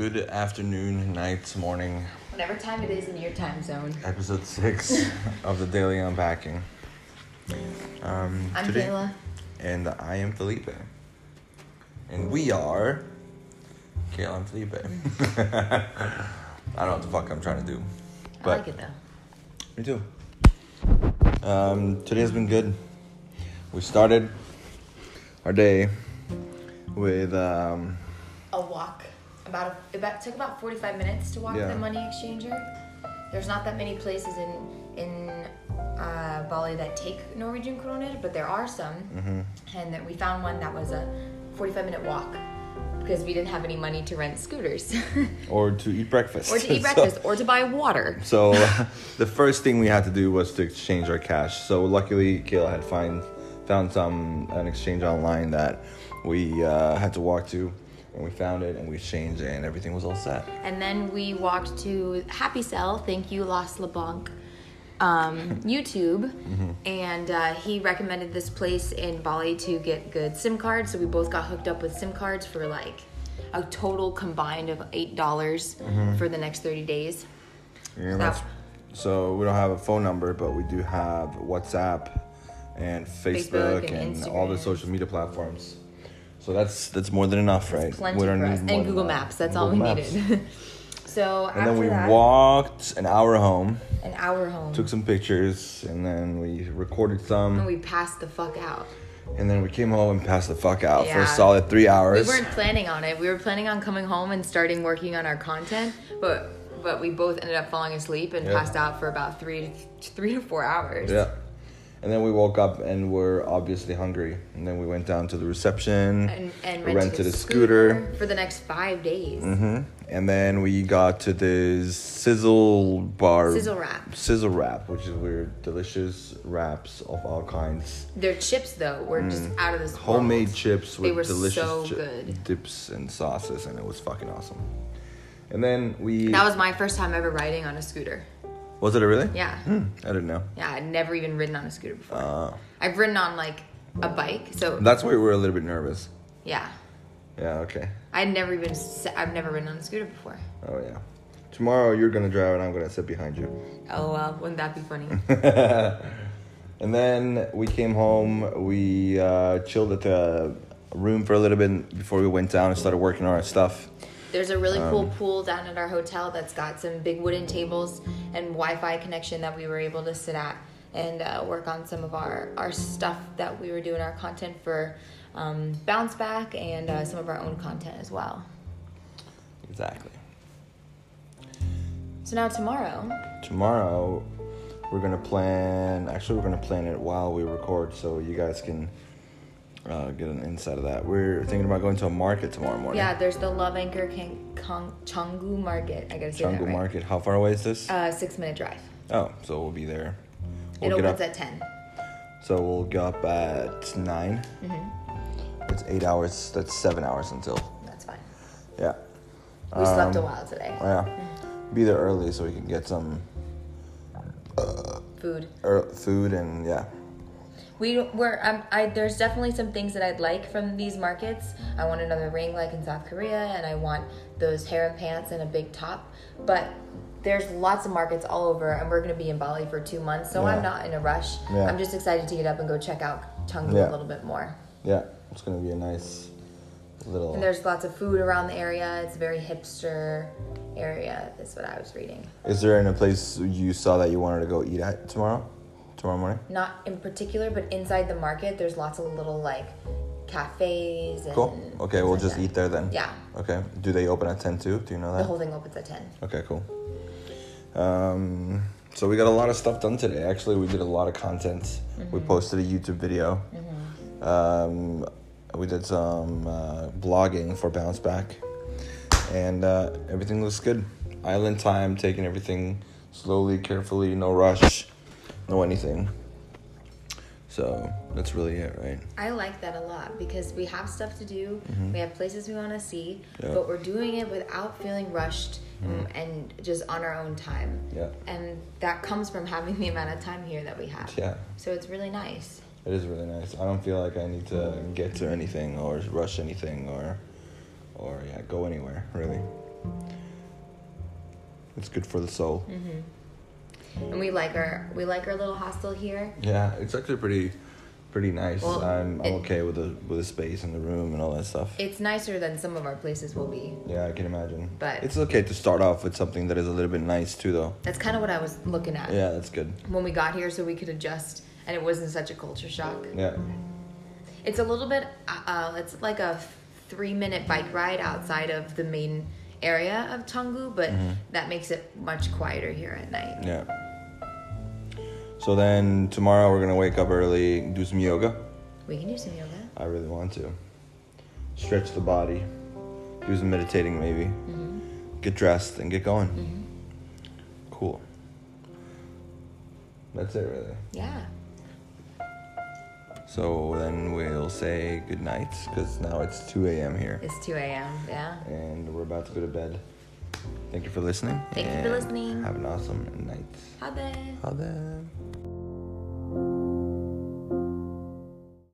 Good afternoon, night, morning. Whatever time it is in your time zone. Episode 6 of the Daily Unpacking. I'm today, Kayla. And I am Felipe. And we are Kayla and Felipe. I don't know what the fuck I'm trying to do. But I like it though. Me too. Today has been good. We started our day with A walk. It took about 45 minutes to walk the money exchanger. There's not that many places in Bali that take Norwegian kroner, but there are some. Mm-hmm. And then we found one that was a 45-minute walk because we didn't have any money to rent scooters. or to eat breakfast. Or to buy water. So the first thing we had to do was to exchange our cash. So luckily Kayla had found an exchange online that we had to walk to. And we found it, and we exchanged it, and everything was all set. And then we walked to Happy Cell, thank you, Las LeBlanc, YouTube. Mm-hmm. And he recommended this place in Bali to get good SIM cards. So we both got hooked up with SIM cards for like a total combined of $8 for the next 30 days. Yeah, so we don't have a phone number, but we do have WhatsApp and Facebook and all the social media platforms. So that's more than enough, right? Plenty for us. And Google Maps. That's all we needed. So and then we walked an hour home. Took some pictures, and then we recorded some. And we passed the fuck out. And then we came home and passed the fuck out for a solid 3 hours. We weren't planning on it. We were planning on coming home and starting working on our content, but we both ended up falling asleep and passed out for about 3 to 4 hours. Yeah. And then we woke up and were obviously hungry. And then we went down to the reception and rented a scooter for the next 5 days. Mm-hmm. And then we got to this sizzle wrap, which is weird, delicious wraps of all kinds. Their chips though were just out of this world. Homemade chips with delicious so good. dips and sauces, and it was fucking awesome. And then that was my first time ever riding on a scooter. Was it really? Yeah. I didn't know. Yeah, I'd never even ridden on a scooter before. I've ridden on like a bike, so that's why we were a little bit nervous. Yeah. Yeah. Okay. I've never ridden on a scooter before. Oh yeah. Tomorrow you're gonna drive and I'm gonna sit behind you. Oh well, wouldn't that be funny? And then we came home. We chilled at the room for a little bit before we went down and started working on our stuff. There's a really cool pool down at our hotel that's got some big wooden tables and Wi-Fi connection that we were able to sit at and work on some of our stuff that we were doing, our content for Bounce Back and some of our own content as well. Exactly. So now tomorrow we're going to plan it while we record so you guys can get an insight of that. We're thinking about going to a market tomorrow morning. Yeah, there's the Love Anchor Canggu Market. I gotta say that right. Canggu Market. How far away is this? 6-minute drive. Oh, so we'll be there. It opens at 10. So we'll get up at 9. Mm-hmm. It's 8 hours. That's 7 hours until. That's fine. Yeah. We slept a while today. Yeah. Mm-hmm. Be there early so we can get some food. Food and yeah. There's definitely some things that I'd like from these markets. I want another ring like in South Korea, and I want those harem pants and a big top. But there's lots of markets all over, and we're going to be in Bali for 2 months, so I'm not in a rush. Yeah. I'm just excited to get up and go check out Canggu a little bit more. Yeah, it's going to be a nice little... And there's lots of food around the area. It's a very hipster area, is what I was reading. Is there any place you saw that you wanted to go eat at tomorrow morning? Not in particular, but inside the market, there's lots of little like cafes. And cool. Okay, we'll just eat there then. Yeah. Okay. Do they open at 10 too? Do you know that? The whole thing opens at 10. Okay, cool. So we got a lot of stuff done today. Actually, we did a lot of content. Mm-hmm. We posted a YouTube video. Mm-hmm. We did some blogging for Bounce Back, and everything looks good. Island time, taking everything slowly, carefully, no rush. No anything. So that's really it, right? I like that a lot because we have stuff to do. Mm-hmm. We have places we want to see, but we're doing it without feeling rushed and just on our own time. Yeah. And that comes from having the amount of time here that we have. Yeah. So it's really nice. It is really nice. I don't feel like I need to get to anything or rush anything or go anywhere, really. It's good for the soul. And we like our little hostel here. Yeah, it's actually pretty nice. Well, I'm okay with the space and the room and all that stuff. It's nicer than some of our places will be. Yeah, I can imagine. But it's okay to start off with something that is a little bit nice too, though. That's kind of what I was looking at. Yeah, that's good. When we got here, so we could adjust, and it wasn't such a culture shock. Yeah. It's a little bit. It's like a 3-minute bike ride outside of the main area of Cheonggu, but that makes it much quieter here at night. Yeah. So then tomorrow we're gonna wake up early, do some yoga. We can do some yoga. I really want to. Stretch the body, do some meditating maybe, get dressed and get going. Cool. That's it really. Yeah. So then we'll say good night, because now it's 2 a.m. here. It's 2 a.m., yeah. And we're about to go to bed. Thank you for listening. Thank you for listening. Have an awesome night. Ha det. Ha det.